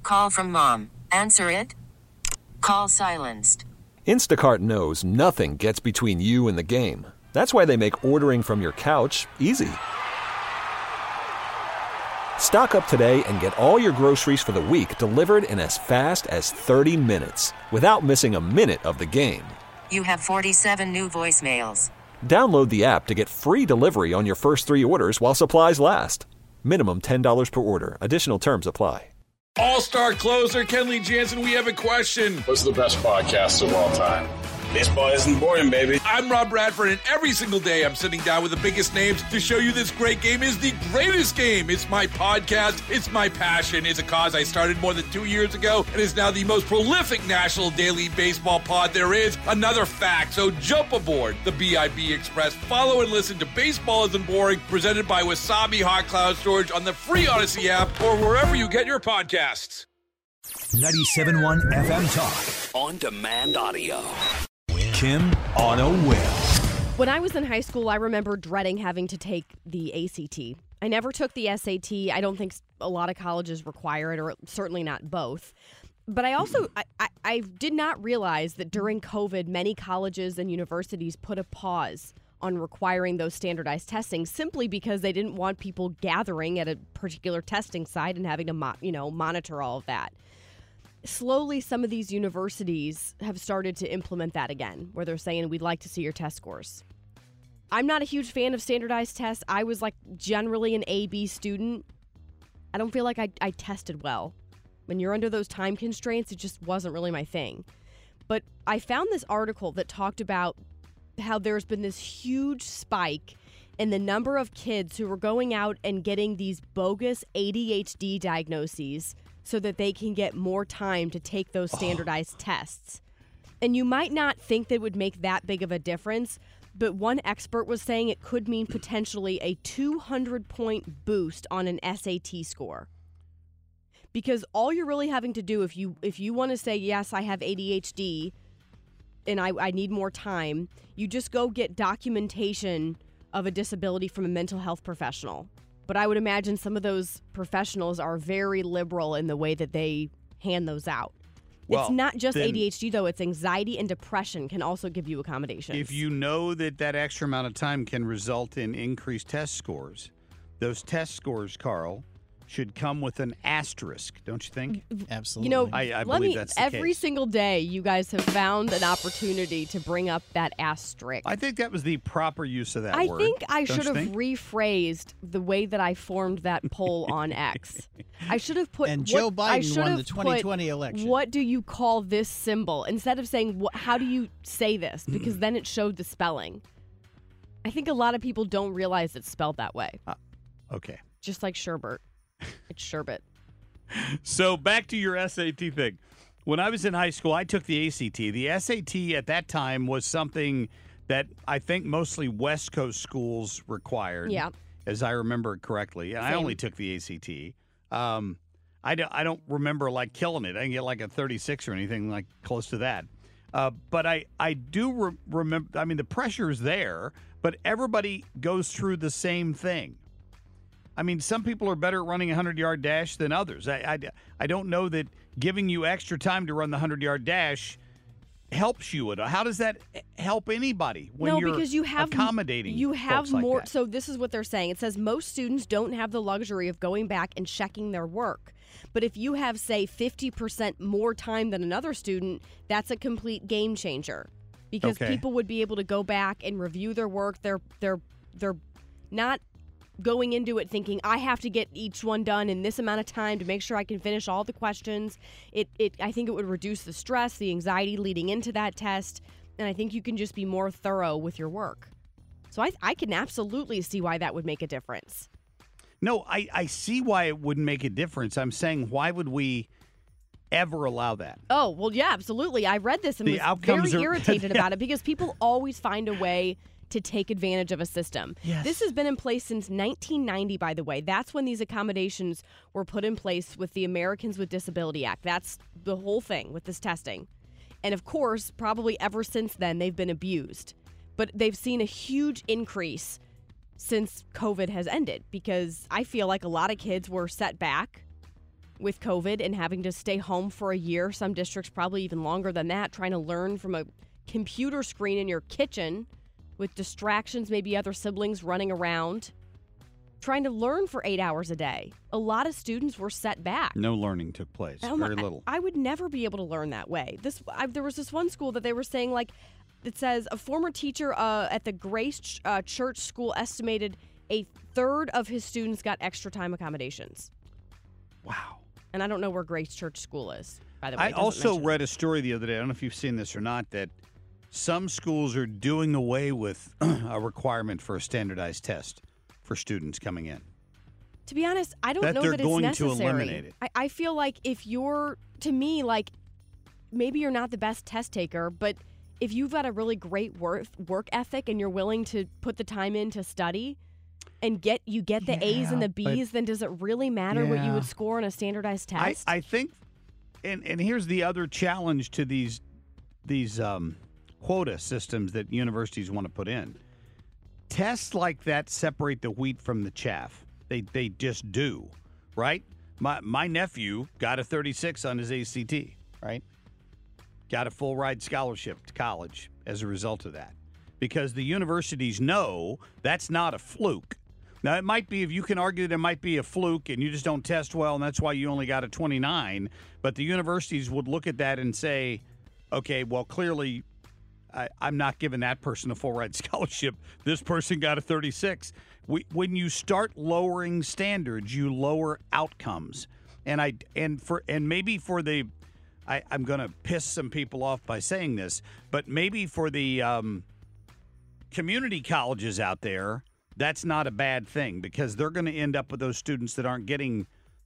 Call from mom. Answer it. Call silenced. Instacart knows nothing gets between you and the game. That's why they make ordering from your couch easy. Stock up today and get all your groceries for the week delivered in as fast as 30 minutes without missing a minute of the game. You have 47 new voicemails. Download the app to get free delivery on your first 3 orders while supplies last. Minimum $10 per order. Additional terms apply. All-star closer Kenley Jansen, we have a question. What's the best podcast of all time? Baseball isn't boring, baby. I'm Rob Bradford, and every single day I'm sitting down with the biggest names to show you this great game is the greatest game. It's my podcast. It's my passion. It's a cause I started more than 2 years ago and is now the most prolific national daily baseball pod there is. Another fact, so jump aboard the BIB Express. Follow and listen to Baseball Isn't Boring, presented by Wasabi Hot Cloud Storage on the free Odyssey app or wherever you get your podcasts. 97.1 FM Talk. On demand audio. Kim on a whim. When I was in high school, I remember dreading having to take the ACT. I never took the SAT. I don't think a lot of colleges require it, or certainly not both. But I also, I did not realize that during COVID, many colleges and universities put a pause on requiring those standardized testing simply because they didn't want people gathering at a particular testing site and having to monitor all of that. Slowly, some of these universities have started to implement that again, where they're saying, we'd like to see your test scores. I'm not a huge fan of standardized tests. I was generally an A-B student. I don't feel like I tested well. When you're under those time constraints, it just wasn't really my thing. But I found this article that talked about how there's been this huge spike in the number of kids who are going out and getting these bogus ADHD diagnoses so that they can get more time to take those standardized tests. And you might not think that would make that big of a difference, but one expert was saying it could mean potentially a 200-point boost on an SAT score. Because all you're really having to do, if you want to say, yes, I have ADHD and I need more time, you just go get documentation of a disability from a mental health professional. But I would imagine some of those professionals are very liberal in the way that they hand those out. Well, it's not just ADHD, though. It's anxiety and depression can also give you accommodations. If you know that extra amount of time can result in increased test scores, those test scores, Carl, should come with an asterisk, don't you think? Absolutely. I believe that's the every case. single day, you guys have found an opportunity to bring up that asterisk. I think that was the proper use of that word. I think I should have rephrased the way that I formed that poll on X. I should have put... And Joe Biden won the 2020 election. What do you call this symbol? Instead of saying, how do you say this? Because then it showed the spelling. I think a lot of people don't realize it's spelled that way. Okay. Just like sherbet. It's sherbet. So back to your SAT thing. When I was in high school, I took the ACT. The SAT at that time was something that I think mostly West Coast schools required. Yeah. As I remember correctly. And I only took the ACT. I don't remember killing it. I didn't get a 36 or anything close to that. But I do remember. I mean, the pressure is there, but everybody goes through the same thing. I mean, some people are better at running a 100-yard dash than others. I don't know that giving you extra time to run the 100-yard dash helps you. How does that help anybody when you're because you have, accommodating you have folks more. Like that? So this is what they're saying. It says most students don't have the luxury of going back and checking their work. But if you have, say, 50% more time than another student, that's a complete game changer. Because people would be able to go back and review their work. They're not going into it thinking, I have to get each one done in this amount of time to make sure I can finish all the questions. I think it would reduce the stress, the anxiety leading into that test, and I think you can just be more thorough with your work. So I can absolutely see why that would make a difference. No, I see why it wouldn't make a difference. I'm saying, why would we ever allow that? Oh, well, yeah, absolutely. I read this and was very irritated about it because people always find a way to take advantage of a system. Yes. This has been in place since 1990, by the way. That's when these accommodations were put in place with the Americans with Disability Act. That's the whole thing with this testing. And of course, probably ever since then, they've been abused. But they've seen a huge increase since COVID has ended because I feel like a lot of kids were set back with COVID and having to stay home for a year. Some districts probably even longer than that, trying to learn from a computer screen in your kitchen with distractions, maybe other siblings running around, trying to learn for 8 hours a day. A lot of students were set back. No learning took place. Very little. I would never be able to learn that way. There was this one school that they were saying, like, it says a former teacher at the Grace Church School estimated a third of his students got extra time accommodations. Wow. And I don't know where Grace Church School is, by the way. I also read a story the other day, I don't know if you've seen this or not, that some schools are doing away with a requirement for a standardized test for students coming in. To be honest, I don't know that it's going necessary. to eliminate it. I feel like if you're, to me, like, maybe you're not the best test taker, but if you've got a really great work ethic and you're willing to put the time in to study and get the A's and the B's, then does it really matter what you would score on a standardized test? I think, and here's the other challenge to these quota systems that universities want to put in. Tests like that separate the wheat from the chaff. They just do, right? My nephew got a 36 on his ACT, right? Got a full ride scholarship to college as a result of that. Because the universities know that's not a fluke. Now, it might be, if you can argue that it might be a fluke and you just don't test well and that's why you only got a 29, but the universities would look at that and say, okay, well, clearly I'm not giving that person a full ride scholarship. This person got a 36. When you start lowering standards, you lower outcomes. And maybe for the, I'm going to piss some people off by saying this, but maybe for the community colleges out there, that's not a bad thing because they're going to end up with those students that aren't getting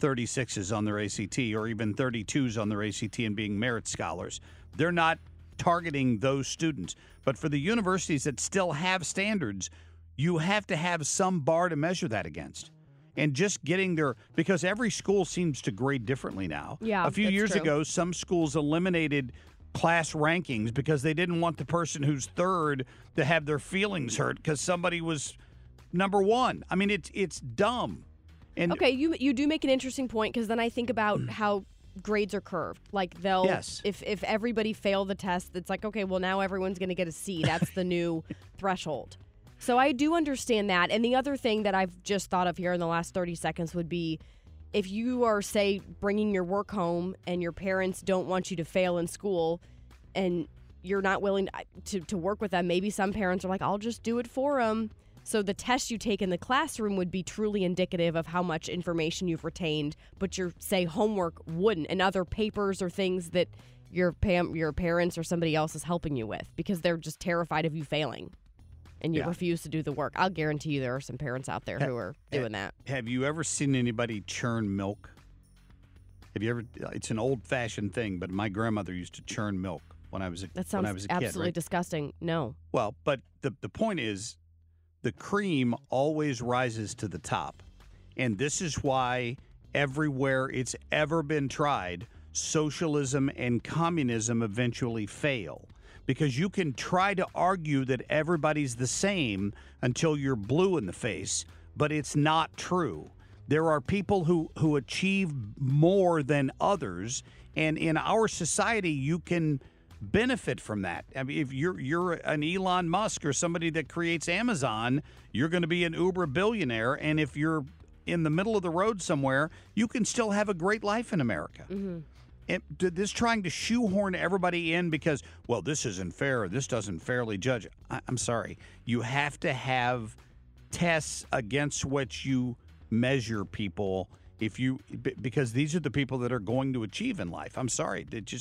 36s on their ACT or even 32s on their ACT and being merit scholars. They're not targeting those students. But for the universities that still have standards, you have to have some bar to measure that against. And just getting there, because every school seems to grade differently now. Yeah, a few years ago, some schools eliminated class rankings because they didn't want the person who's third to have their feelings hurt because somebody was number one. I mean, it's dumb. And okay, you do make an interesting point because then I think about how grades are curved. Like they'll, if everybody failed the test, it's like, okay, well now everyone's going to get a C. That's the new threshold. So I do understand that. And the other thing that I've just thought of here in the last 30 seconds would be if you are, say, bringing your work home and your parents don't want you to fail in school and you're not willing to work with them, maybe some parents are like, I'll just do it for them. So the test you take in the classroom would be truly indicative of how much information you've retained, but your, say, homework wouldn't, and other papers or things that your parents or somebody else is helping you with because they're just terrified of you failing and you refuse to do the work. I'll guarantee you there are some parents out there who are doing that. Have you ever seen anybody churn milk? Have you ever? It's an old-fashioned thing, but my grandmother used to churn milk when I was a kid. That sounds absolutely disgusting. No. Well, but the point is, the cream always rises to the top. And this is why everywhere it's ever been tried, socialism and communism eventually fail. Because you can try to argue that everybody's the same until you're blue in the face, but it's not true. There are people who achieve more than others, and in our society, you can benefit from that. I mean, if you're an Elon Musk or somebody that creates Amazon, you're going to be an Uber billionaire, and if you're in the middle of the road somewhere, you can still have a great life in America. Mm-hmm. This trying to shoehorn everybody in because, well, this isn't fair, or this doesn't fairly judge. I'm sorry. You have to have tests against which you measure people because these are the people that are going to achieve in life. I'm sorry.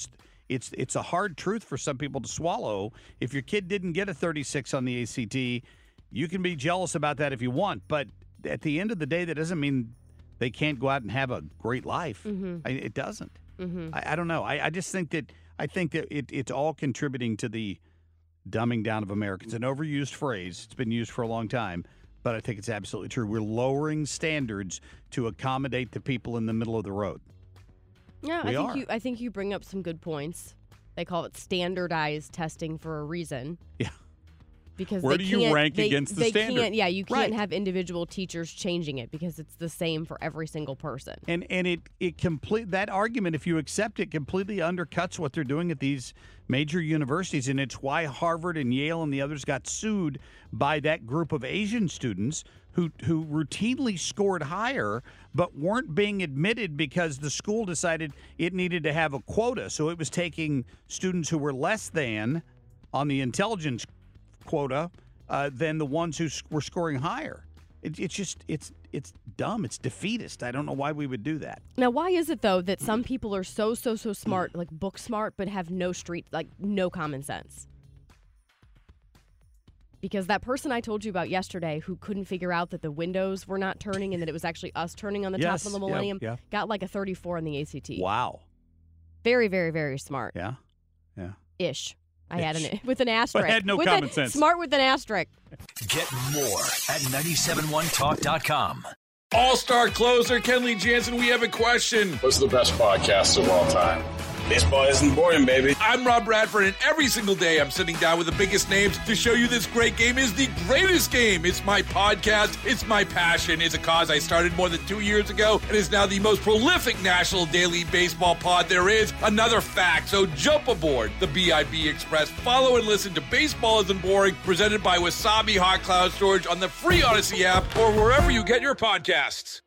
It's a hard truth for some people to swallow. If your kid didn't get a 36 on the ACT, you can be jealous about that if you want. But at the end of the day, that doesn't mean they can't go out and have a great life. Mm-hmm. It doesn't. Mm-hmm. I don't know. I just think that it's all contributing to the dumbing down of Americans. An overused phrase. It's been used for a long time, but I think it's absolutely true. We're lowering standards to accommodate the people in the middle of the road. Yeah, I think you bring up some good points. They call it standardized testing for a reason. Yeah. Because where do you rank against the standard? You can't have individual teachers changing it because it's the same for every single person. And that argument, if you accept it, completely undercuts what they're doing at these major universities, and it's why Harvard and Yale and the others got sued by that group of Asian students who routinely scored higher but weren't being admitted because the school decided it needed to have a quota. So it was taking students who were less than on the intelligence quota than the ones who were scoring higher. It's dumb. It's defeatist. I don't know why we would do that. Now, why is it, though, that some people are so smart, like book smart, but have no common sense? Because that person I told you about yesterday who couldn't figure out that the windows were not turning and that it was actually us turning on the top of the Millennium got like a 34 on the ACT. Wow. Very, very, very smart. Yeah. Ish. I had with an asterisk. But had no common sense. Smart with an asterisk. Get more at 971talk.com. All-star closer Kenley Jansen, we have a question. What's the best podcast of all time? Baseball isn't boring, baby. I'm Rob Bradford, and every single day I'm sitting down with the biggest names to show you this great game is the greatest game. It's my podcast. It's my passion. It's a cause I started more than 2 years ago and is now the most prolific national daily baseball pod there is. Another fact, so jump aboard the BIB Express. Follow and listen to Baseball Isn't Boring, presented by Wasabi Hot Cloud Storage on the free Odyssey app or wherever you get your podcasts.